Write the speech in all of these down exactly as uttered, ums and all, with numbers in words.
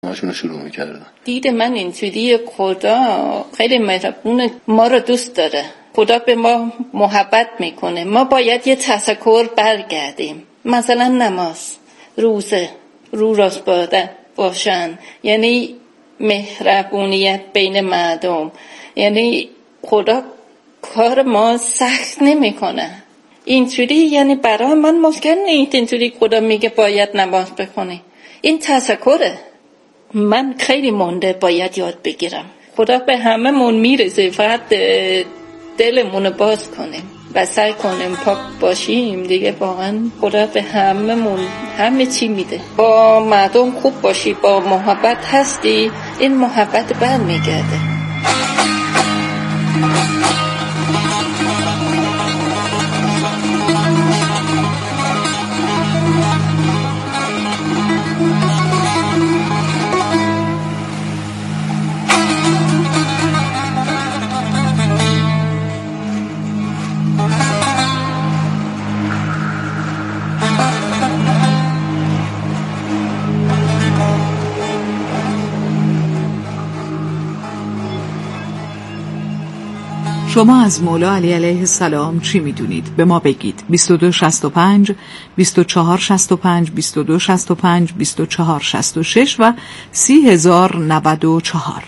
هاشون رو شروع میکردن. دید من اینجوری خدا خیلی مهربونه، ما رو دوست داره، خدا به ما محبت میکنه. ما باید یه تذکر برگردیم، مثلا نماز، روزه، رو راست باشن، یعنی مهربونیت بین مردم. یعنی خدا کار ما سخت نمیکنه اینجوری. یعنی برای من مشکل نیست اینجوری خدا میگه باید نماز بخونی. این تذکره من خیلی مونده باید یاد بگیرم. خدا به همه مون میرسه، فقط دلمون باز کنیم و سعی کنیم پاک باشیم دیگه. واقعا خدا به همه مون همه چی میده. با مردم خوب باشی، با محبت هستی، این محبت برمیگرده. شما از مولا علی علیه السلام چی میدونید؟ به ما بگید. بیست و دو شصت و پنج بیست و چهار شصت و پنج بیست و دو شصت و پنج بیست و چهار شصت و شش و سی هزار و نود و چهار.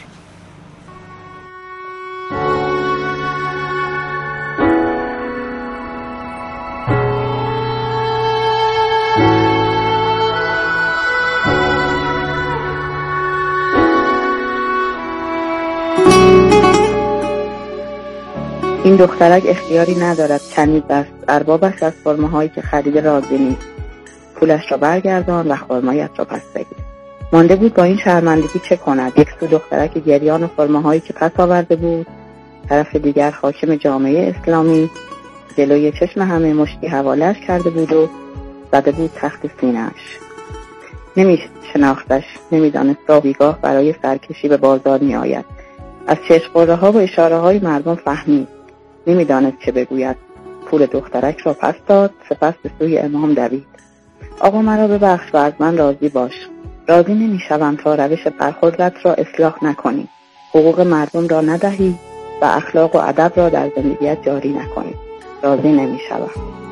این دخترک اختیاری ندارد کمی بست، اربابش از خرماهایی که خریده راضی نیست. پولش را برگردان و خرمایت را پس بگیر. مانده بود با این شرمندگی چه کند. یک سو دخترک گریان و خرماهایی که پس آورده بود، طرف دیگر حاکم جامعه اسلامی جلوی چشم همه مشتی حواله‌اش کرده بود و زده بود تخت سینه‌اش. نمی شناختش، نمیدانست راه بیگاه برای سرکشی به بازار می آید. از چشم‌قره ها و اشاره های مردم فهمید. نمیدانست چه بگوید. پول دخترک را پس داد، سپس به سوی امام دوید. آقا مرا ببخش و از من راضی باش. راضی نمیشوم تا روش برخوردت را اصلاح نکنی، حقوق مردم را ندهی و اخلاق و ادب را در زندگیت جاری نکنی. راضی نمیشوم.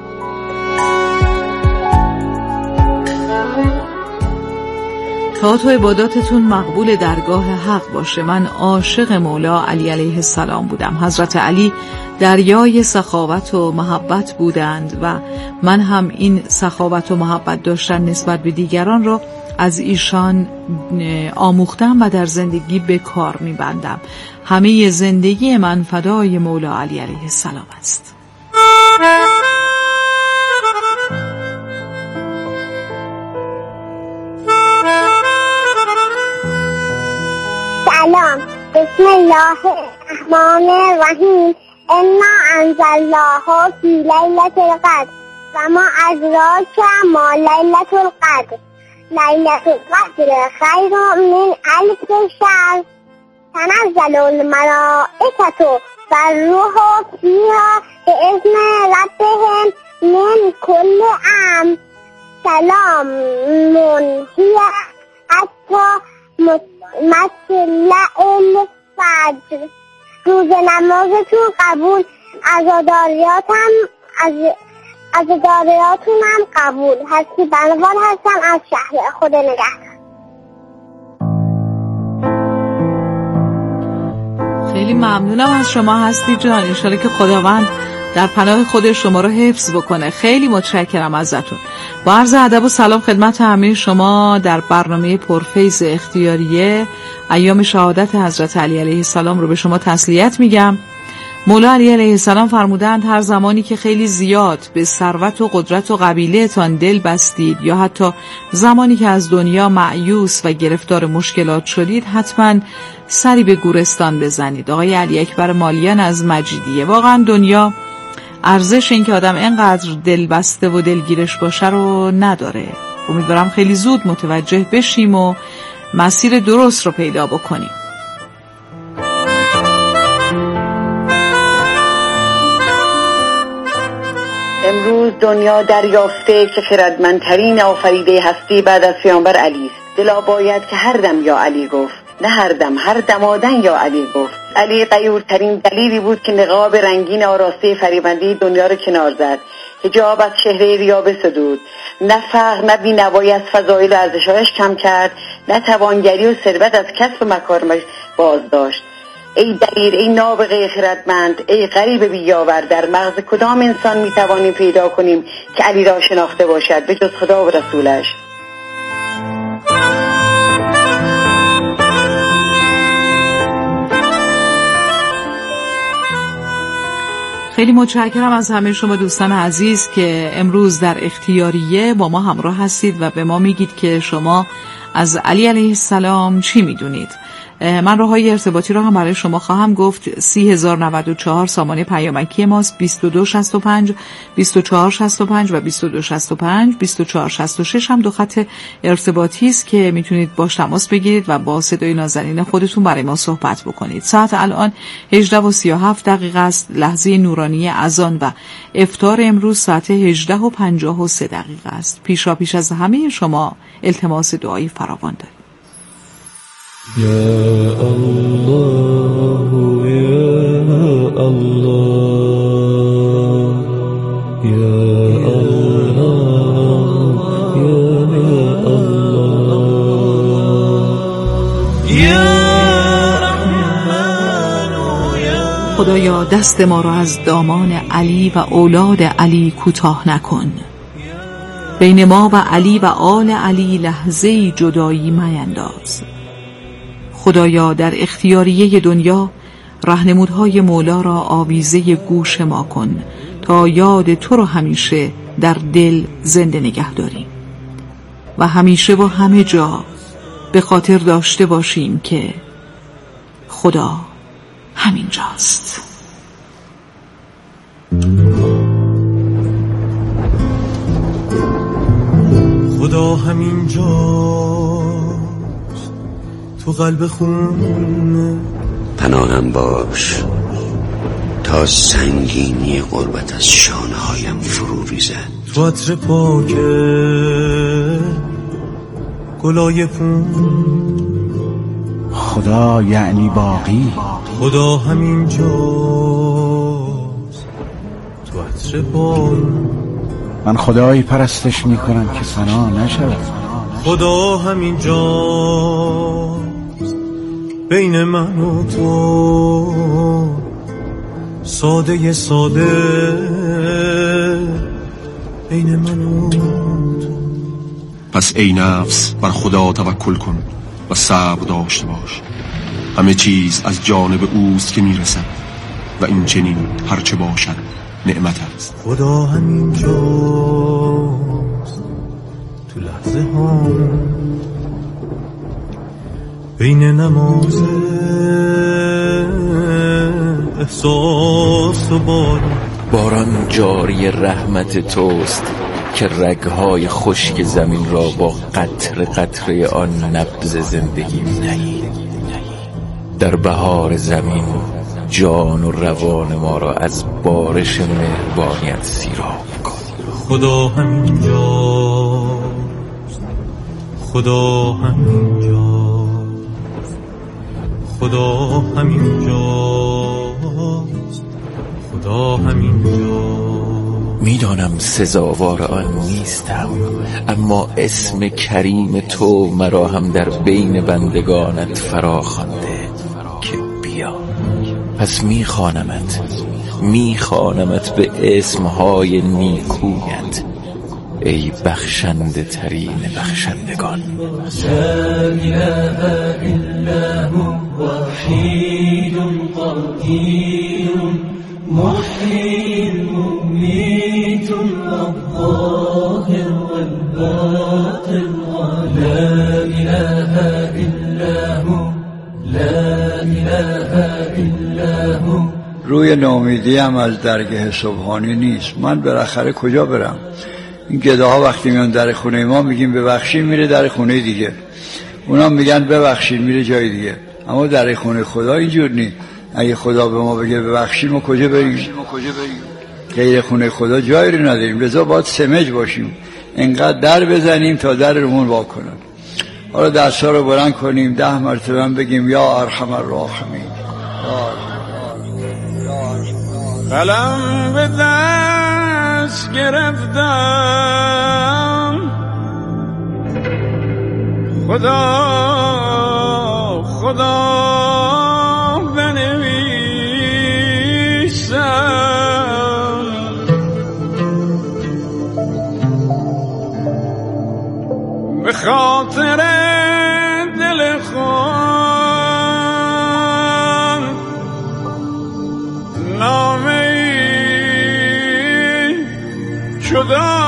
تا تو عباداتتون مقبول درگاه حق باشه. من عاشق مولا علی علیه السلام بودم. حضرت علی دریای سخاوت و محبت بودند و من هم این سخاوت و محبت داشتن نسبت به دیگران را از ایشان آموختم و در زندگی به کار میبندم. همه زندگی من فدای مولا علی علیه السلام است. سلام، بسم الله الرحمن الرحیم. انا انزلناه فی لیلة القدر و ما ادراک ما لیلة القدر. لیلة القدر خیر من الف شهر. تنزل الملائکة والروح فیها بإذن ربهم من کل امر. سلام هی حتی مطلع الفجر. روز نمازتون قبول، عزاداریاتم از عزاداریاتون هم قبول. هستی بنوان هستم از شهر. خدا نگهدار. خیلی ممنونم از شما هستی جان. انشالله که خداوند در پناه خود شما رو حفظ بکنه. خیلی متشکرم ازتون. با عرض ادب و سلام خدمت همه شما در برنامه پرفیض اختیاریه ایام شهادت حضرت علی علیه السلام رو به شما تسلیت میگم. مولا علی علیه السلام فرمودند هر زمانی که خیلی زیاد به ثروت و قدرت و قبیله تان دل بستید یا حتی زمانی که از دنیا مایوس و گرفتار مشکلات شدید، حتما سری به گورستان بزنید. آقای علی اکبر مالیان از مجیدیه. واقعا دنیا ارزش این که آدم اینقدر دل بسته و دلگیرش باشه رو نداره. امیدوارم خیلی زود متوجه بشیم و مسیر درست رو پیدا بکنیم. امروز دنیا دریافته که خردمندترین آفریده هستی بعد از پیامبر علی است. دلا باید که هر دم یا علی گفت، نه هر دم، هر دمادن یا علی گفت. علی غیورترین دلیلی بود که نقاب رنگین آراسته فریبنده دنیا رو کنار زد، حجاب از چهره ریا بسدود، نه فقر نه بی‌نوایی از فضایل و ارزش‌هایش کم کرد، نه توانگری و ثروت از کسب مکارمش باز داشت. ای دلیر، ای نابغه خردمند، ای غریب بیاور، در مغز کدام انسان میتوانیم پیدا کنیم که علی را شناخته باشد به جز خدا و رسولش؟ خیلی متشکرم از همه شما دوستان عزیز که امروز در اختیاریه با ما همراه هستید و به ما میگید که شما از علی علیه السلام چی میدونید. من راههای ارتباطی را هم برای شما خواهم گفت. سی هزار و نود و چهار سامانه پیامکی ماست، بیست و دو شصت و پنج بیست و چهار شصت و پنج و بیست و دو شصت و پنج بیست و چهار شصت و شش هم دو خط ارتباطی است که میتونید باش تماس بگیرید و با صدای نازنین خودتون برای ما صحبت بکنید. ساعت الان هجده و سی و هفت دقیقه است، لحظه نورانی اذان و افطار امروز ساعت هجده و پنجاه و سه دقیقه است. پیشا پیش از همه شما التماس دعایی فراوان داریم. یا الله یا الله یا الله یا الله. خدایا دست ما را از دامان علی و اولاد علی کوتاه نکن. بین ما و علی و آل علی لحظه‌ای جدایی مینداز. خدایا در اختیاریه دنیا راهنمودهای مولا را آویزه گوش ما کن تا یاد تو رو همیشه در دل زنده نگه داریم و همیشه و همه جا به خاطر داشته باشیم که خدا همین جاست. خدا همین جاست، تو قلب خونه پناهم باش تا سنگینی غربت از شانه‌هایم فرو ریزد. تو عطر پاک گلای پون خدا یعنی باقی. خدا همین جاست، تو عطر پاک. من خدایی پرستش میکنم که فنا نشود. خدا همین جاست بین من و تو، ساده ساده بین من و تو. پس ای نفس بر خدا توکل کن و صبر داشته باش. همه چیز از جانب اوست که میرسد و این چنین هرچه باشد نعمت است. خدا همین جاست تو لحظه ها بین نماز احساس و باران. باران جاری رحمت توست که رگهای خشک زمین را با قطره قطره آن نبض زندگی نهی. در بهار زمین جان و روان ما را از بارش مهربانیت سیراب کن. خدا همین جاست، خدا همین جاست، خدا همین جاست، خدا همین جاست. میدانم سزاوار آن نیستم، اما اسم کریم تو مرا هم در بین بندگانت فرا خوانده که بیا. پس میخوانمت میخوانمت به اسمهای نیکویت، ای بخشنده ترین بخشندگان. لا اله الا هو وحید قدیر محیی ممیت الظاهر والباطن. لا اله الا هو لا اله الا هو. روی ناامیدی هم از درگاه صبحانی نیست. من بالاخره کجا برم؟ این گداها وقتی میان در خونه ما میگیم ببخشید، میره در خونه دیگه. اونا میگن ببخشید، میره جای دیگه. اما در خونه خدا اینجور نیست. اگه خدا به ما بگه ببخشید، ما کجا بریم؟ غیر خونه خدا جایی رو نداریم. لذا باید سمج باشیم، انقدر در بزنیم تا در رومون وا کنن. حالا دستا رو بلند کنیم ده مرتبه بگیم یا ارحم الراحمین. قلم به دست گرفتم، خدا خدا بنویسم، به خاطر دل خود نامه جدا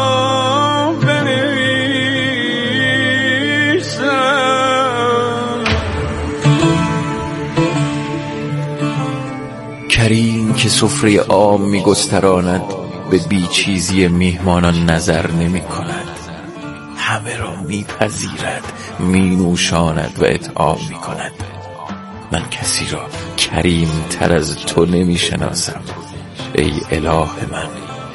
کریم که سفره عام می گستراند، به بیچیزی میهمانان نظر نمی کند، همه را می پذیرد، می نوشاند و اطعام می کند. من کسی را کریم تر از تو نمی شناسم ای اله من.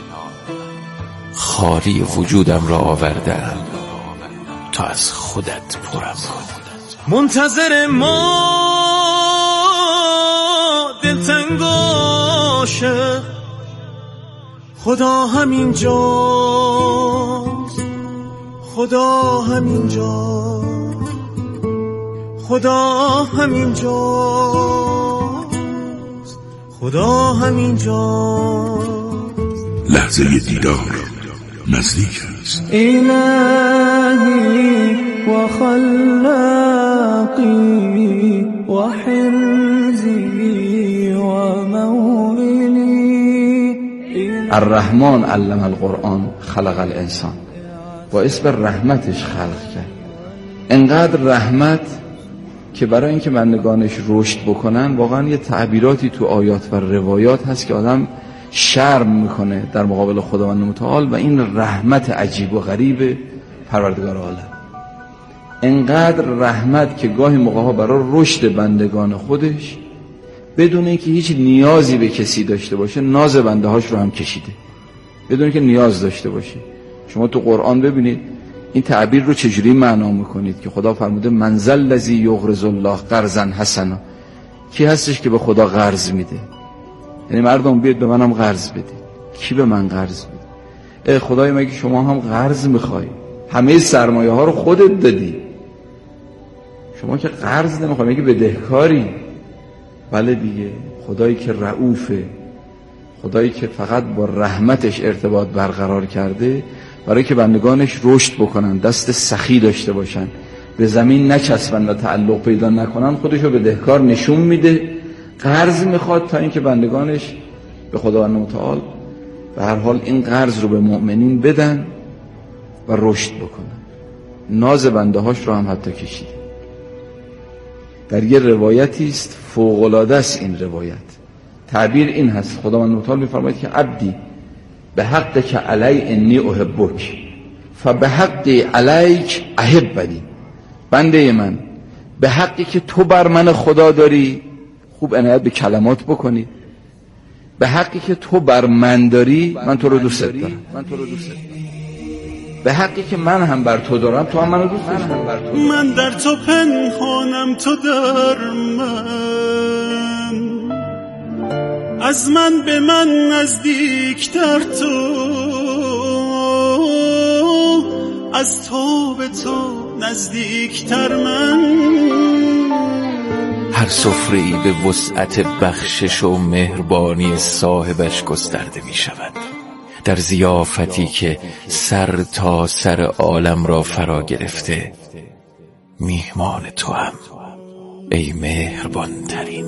خاری وجودم را آوردم تا از خودت پرم کن. منتظر ما دلتنگاشه، خدا همین جاست، خدا همین جاست، خدا همین جاست، خدا همین جاست. لحظه دیدار نزدیک است. الهی و خلاقی و حرزی و موئلی. الرحمن علم القرآن خلق الانسان، با اسم رحمتش خلق کرد. انقدر رحمت که برای اینکه بندگانش رشد بکنن واقعا یه تعبیراتی تو آیات و روایات هست که آدم شرم میکنه در مقابل خداوند متعال و این رحمت عجیب و غریب پروردگار عالم. انقدر رحمت که گاهی موقعها برای رشد بندگان خودش بدون اینکه هیچ نیازی به کسی داشته باشه ناز بنده هاش رو هم کشیده، بدون اینکه نیاز داشته باشه. شما تو قرآن ببینید این تعبیر رو چجوری معنا میکنید که خدا فرموده من ذا الذی یقرض الله قرضا حسنا. کی هستش که به خدا قرض میده؟ یعنی مردم بیاد به منم قرض بده. کی به من قرض بده؟ ای خدای مگه شما هم قرض میخوای؟ همه سرمایه ها رو خودت دادی، شما که قرض نمیخوای، مگه بدهکاری؟ بله دیگه، خدایی که رؤوفه، خدایی که فقط با رحمتش ارتباط برقرار کرده برای که بندگانش رشد بکنن، دست سخی داشته باشن، به زمین نچسبن و تعلق پیدا نکنن، خودشو بدهکار نشون میده، قرض میخواد تا اینکه بندگانش به خداوند متعال به هر حال این قرض رو به مؤمنین بدن و رشد بکنن. ناز بنده هاش رو هم حتی کشید. در یه روایتی است فوق‌العاده است این روایت، تعبیر این هست، خداوند متعال میفرماید که عبدی به حق که علی انی احبک فبه حق علیک احبنی. بنده من به حقی که تو بر من خدا داری، خوب عنایت به کلمات بکنی، به حقی که تو بر من داری من تو رو دوست دارم، به حقی که من هم بر تو دارم تو هم منو دوست داری. من در تو پنهانم، تو در من، از من به من نزدیکتر تو، از تو به تو نزدیکتر من. هر سفره‌ای به وسعت بخشش و مهربانی صاحبش گسترده می شود. در ضیافتی که سر تا سر عالم را فرا گرفته، میهمان تو هم ای مهربان ترین.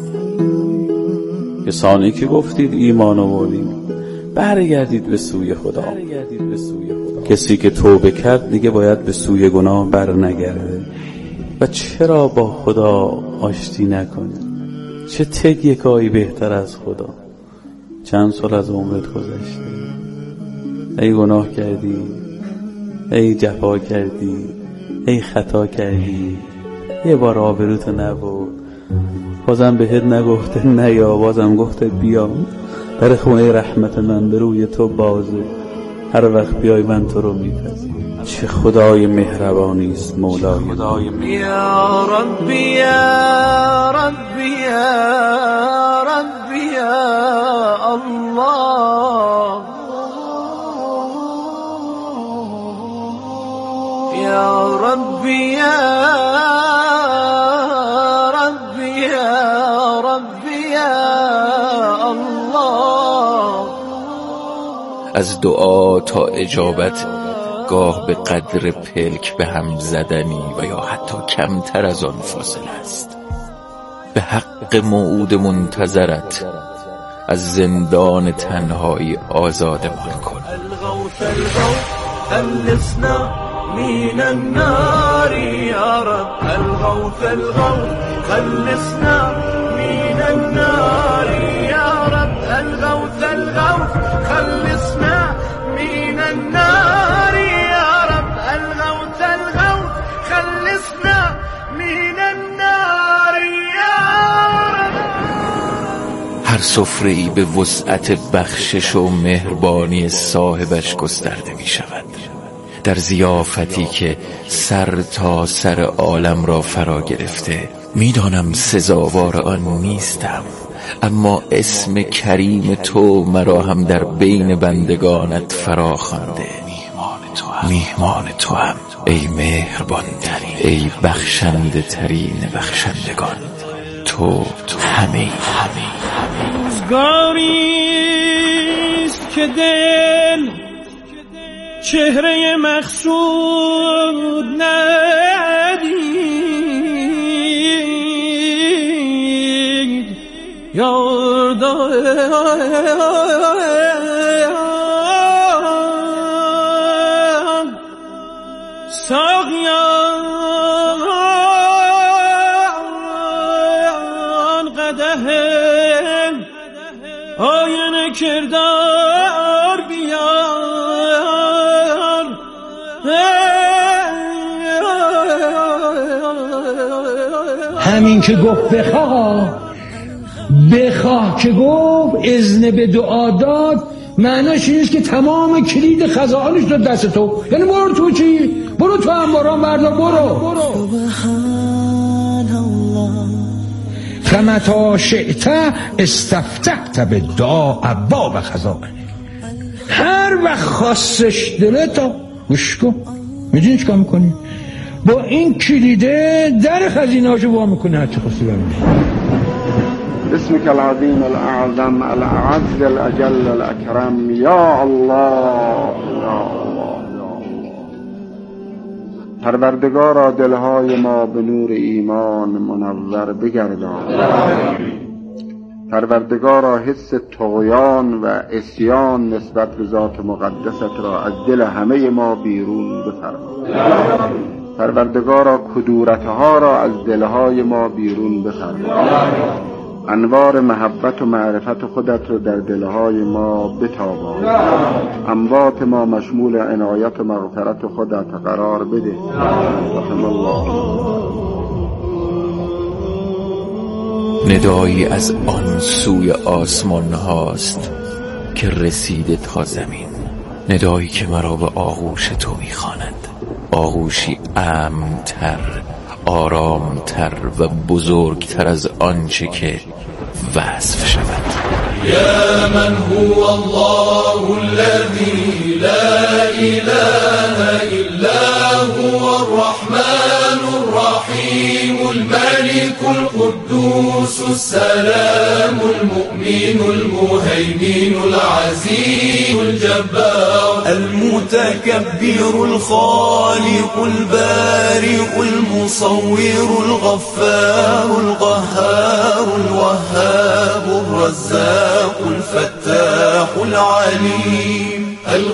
کسانی که گفتید ایمان آوردید برگردید به سوی خدا. کسی که توبه کرد دیگه باید به سوی گناه بر نگرده. و چرا با خدا آشتی نکنی؟ چه تگ یکایی بهتر از خدا؟ چند سال از عمرت گذشته، ای گناه کردی، ای جفا کردی، ای خطا کردی، یه بار آبروتو نبرد، بازم بهت نگفته نیا، بازم گفته بیا، در خونه رحمت من به روی تو بازه، هر وقت بیای من تو رو میپذیرم. چه خدای مهربانی است مولای ما. یا ربی یا ربی یا ربی یا الله یا ربی یا ربی یا ربی یا الله. از دعا تا اجابت گاه به قدر پلک به هم زدنی و یا حتی کمتر از آن فاصله است. به حق موعود منتظرت از زندان تنهایی آزادمان کن. الغوث الغوث خلصنا من النار یا رب. الغوث الغوث خلصنا من النار یا رب. الغوث الغوث خلصنا من النار یا رب. الغوث الغوث خلصنا من النار یا رب. هر سفره‌ای به وسعت بخشش و مهربانی صاحبش گسترده می شود. در ضیافتی که سر تا سر عالم را فرا گرفته، میدانم سزاوار آن نیستم، اما اسم کریم تو مرا هم در بین بندگانت فرا خوانده. میهمان تو هم ای مهربان ترین، ای بخشنده ترین بخشندگان. تو همه همه روزگاریست که دل چهره مقصود ندید یاردار ساقیان قدح آینه کردار بیار. همین که گفت بخواه بخواه که گفت اذن به دعا داد، معناش اینست که تمام کلید خزائنش رو دست تو. یعنی برو تو چی؟ برو تو هم برام بردار برو. فمتا شئت استفتحت به دعا ابواب خزائن. هر وقت خواستش دلتا گوش کن، میدونی چیکار میکنی؟ با این کلیده در خزینه‌اشو وا میکنه هر چی خواستی ببینی. اسمك العظيم الأعظم الأعز الأجل الأكرم یا الله یا الله. پروردگارا دلهای ما به نور ایمان منور بگردان. پروردگارا حس طغیان و عصیان نسبت به ذات مقدست را از دل همه ما بیرون بفرما. پروردگارا کدورتها را از دلهای ما بیرون بفرما. انوار محبت و معرفت خودت رو در دلهای ما بتابان. اموات ما مشمول عنایت و مغفرت خودت قرار بده. رحم الله. ندایی از آن سوی آسمان هاست که رسیده تا زمین. ندایی که مرا به آغوش تو میخواند، آغوشی امن‌تر، آرامتر و بزرگتر از آنچه که وصف شود. یا من هو الله الذی لا اله الا هو الرحمن الرحیم الملك القدوس السلام المؤمن المهيمن العزيز الجبار المتكبر الخالق البارئ المصور الغفار القهار الوهاب الرزاق الفتاح العليم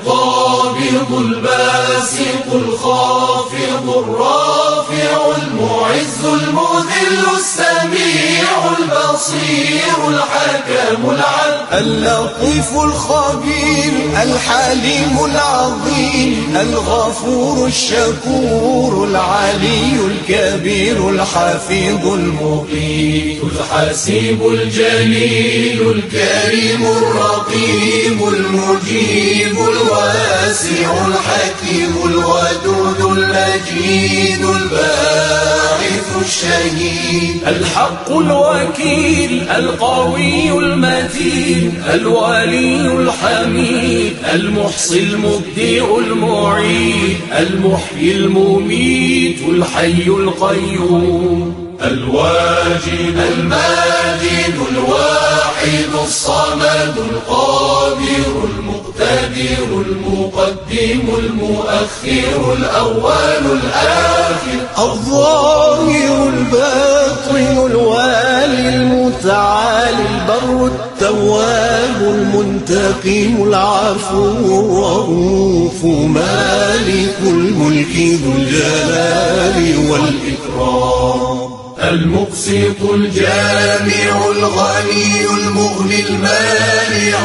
القابض الباسط الخافض الرافع المعين المعز المذل السميع البصير الحكم العدل اللطيف الخبير الحليم العظيم الغفور الشكور العلي الكبير الحفيظ المقيت الحسيب الجليل الكريم الرقيب المجيب الواسع الحكيم الودود المجيد الباعث الشهيد الحق الوكيل القوي المتين الولي الحميد المحصي المبدع المعيد المحيي المميت الحي القيوم الواجد الماجد الواحد الصمد القادر المقتدر المقدم المؤخر الأول الآخر الظاهر الباطن الوالي المتعالي البر التواب المنتقم العفو الرؤوف مالك الملك ذو الجلال والإكرام المقسط الجامع الغني المغني المانع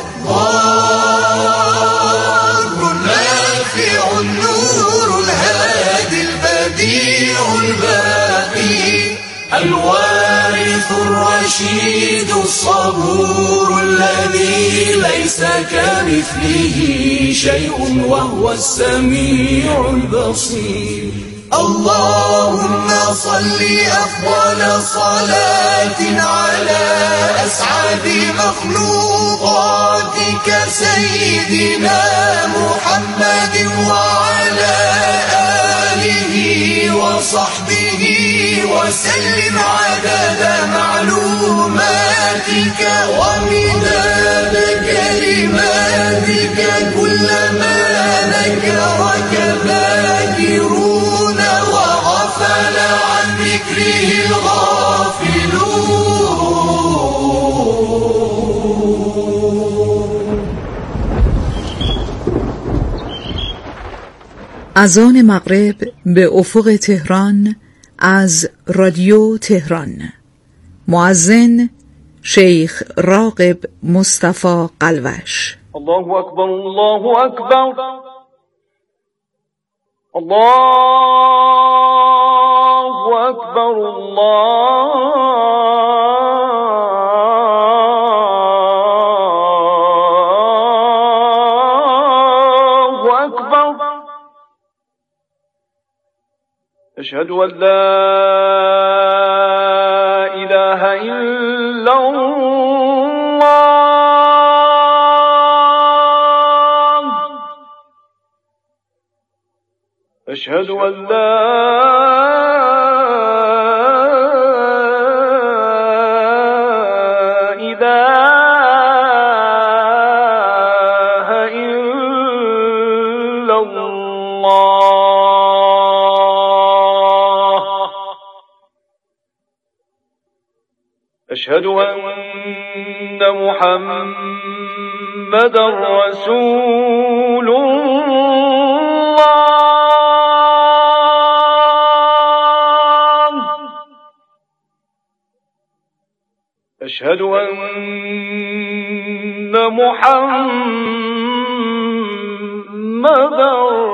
الضار النافع النور الهادي البديع الباقي الوارث الرشيد الصبور الذي ليس كمثله شيء وهو السميع البصير اللهم صل أفضل صلاة على أسعد مخلوقاتك سيدنا محمد وعلى آله وصحبه وسلم عدد معلوماتك ومداد كلماتك كلما ذكرك ذاكرون وغفل عن ذكره الغافلون. اذان مغرب به افق تهران از رادیو تهران. مؤذن شیخ راغب مصطفی قلوش. الله اکبر الله اکبر الله اکبر الله اکبر اشهد ان لا اله الا الله اشهد ان لا اله الا الله اشهد ان محمدا رسول الله أشهد أن محمدا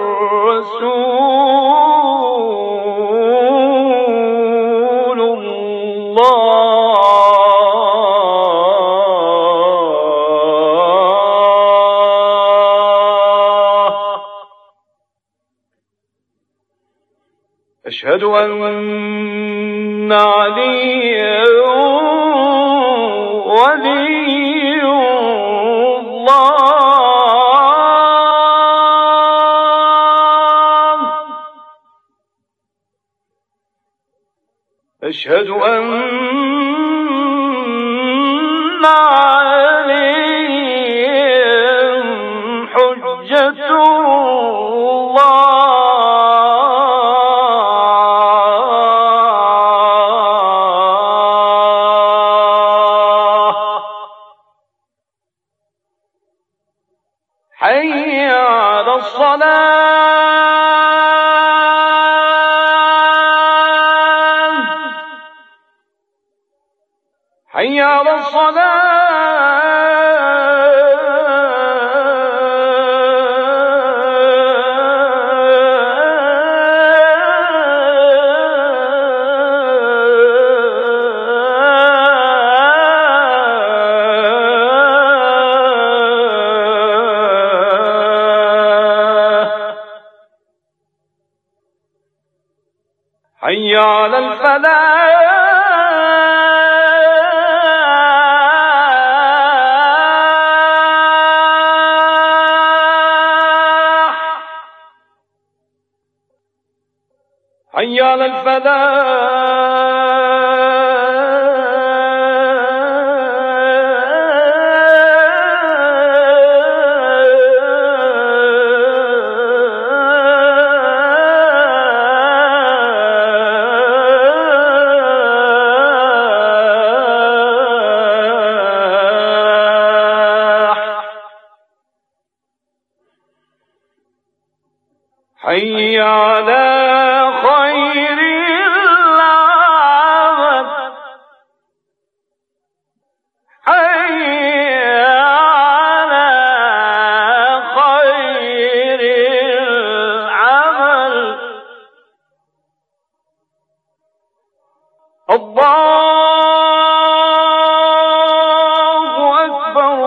رسول الله أشهد أن عليا ولي الله أشهد أن عليهم حجة الله حي على الصلاة حي على حي على الفلاح حي على حي على خير العمل حي على خير العمل الله أكبر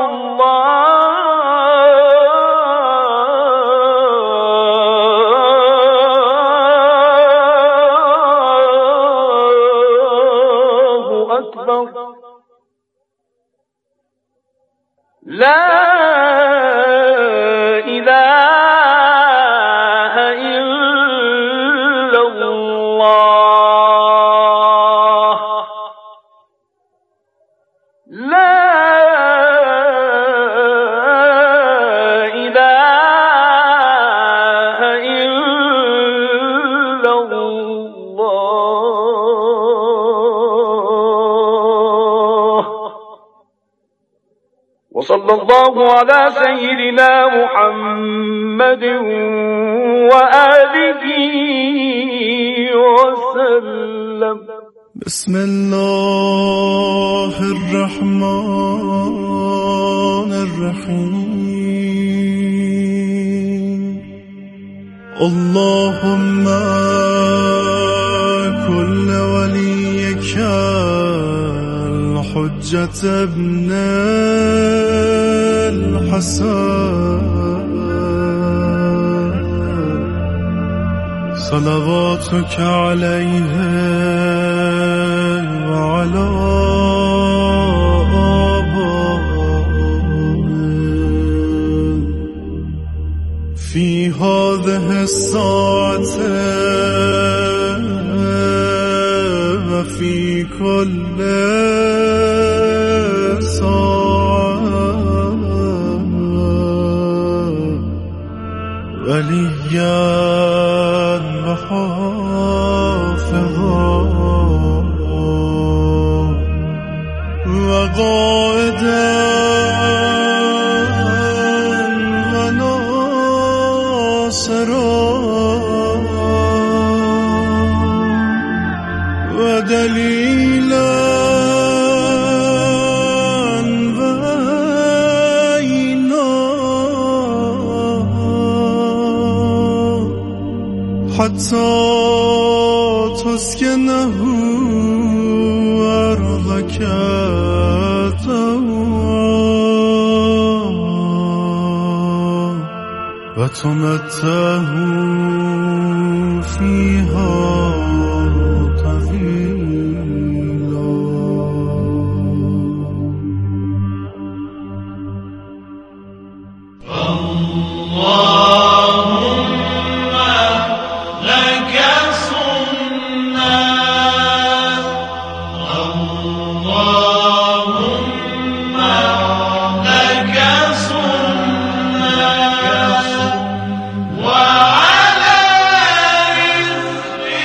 لا إله إلا الله لا إله إلا الله. وصلى الله على سيدنا محمد وآله وسلم. بسم الله الرحمن الرحيم. اللهم كل وليك الحجة ابن الحسن صلواتك عليه وعلى آبائه في هذه الساعة وفي كل ساعة وليا وحافظا وقائدا وناصرا ودليلا حتى تسكنه أرضك طوعا وتمتعه فيها طويلا. وعلى رزقك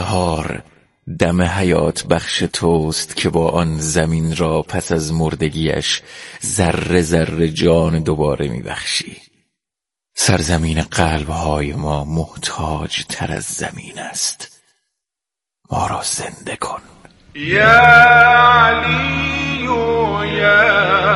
بهار دم حیات بخش توست که با آن زمین را پس از مردگیش ذره ذره جان دوباره میبخشی. سرزمین قلبهای ما محتاج تر از زمین است. ما را زنده کن. یا علی یا